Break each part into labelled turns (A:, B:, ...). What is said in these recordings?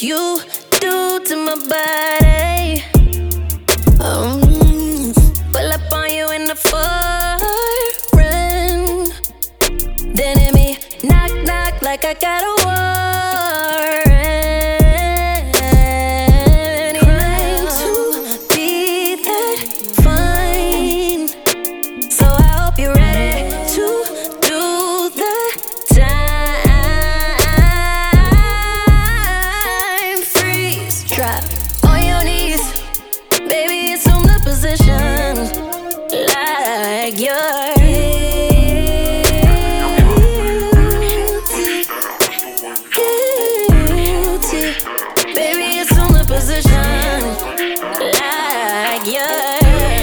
A: you do to my body. Pull up on you in the foreign. Then hit me, knock, knock, like I got a warrant. Claim to be that fine, so I hope you're ready to do the time. Freeze, drop on your knees, baby, assume the position like you're guilty. Baby, assume the position like you're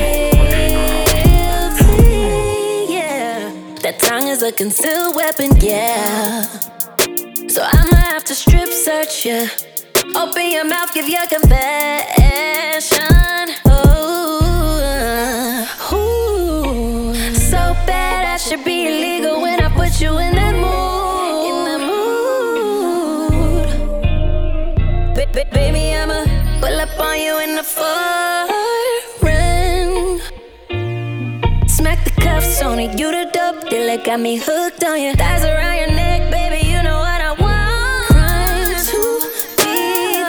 A: guilty. Yeah, that tongue is a concealed weapon, yeah. So I'ma have to strip search you. Open your mouth, give your confession. Ooh, so bad I should be illegal when I put you in that mood. Baby, I'ma pull up on you in the foreign. Smack the cuffs on it, you the dope dealer, got me hooked on you. Thighs around your neck, baby, you know what I want. Crime to be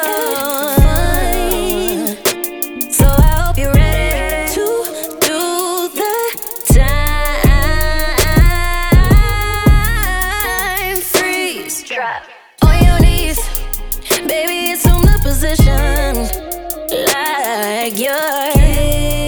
A: fine, so I hope you're ready to do the time. Freeze, drop on your knees, baby, assume the position like you're